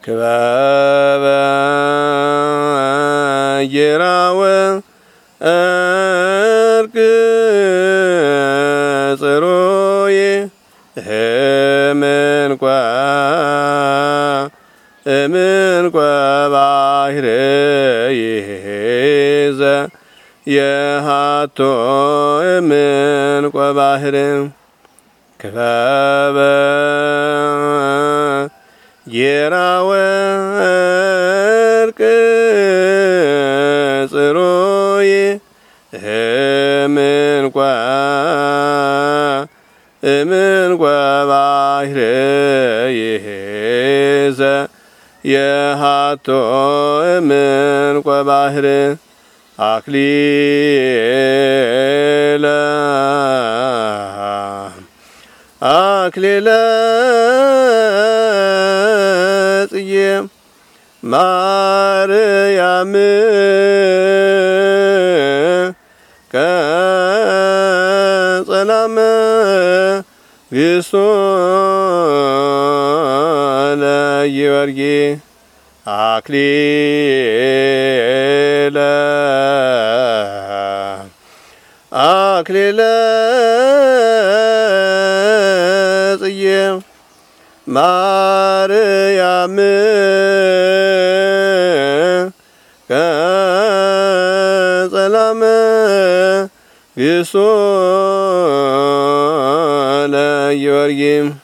ክበበ ጌራወ እርቅ ጽሩይ እምንኳ ባሕረ ይእዜ የሃቶ እምንኳ ባሕረ ክበበ ጌራወ እርቅ ጽሩይ እምንኳ ባሕረ ይእዜ የሃቶ እምንኳ ባሕረ አክሊለ ጽጌ ማርያም ከጸላመ ግሶለ ጊዮርጊስ አክሊለ ጽጌ ማርያም ከጸላመ ግሶለ ጊዮርጊስ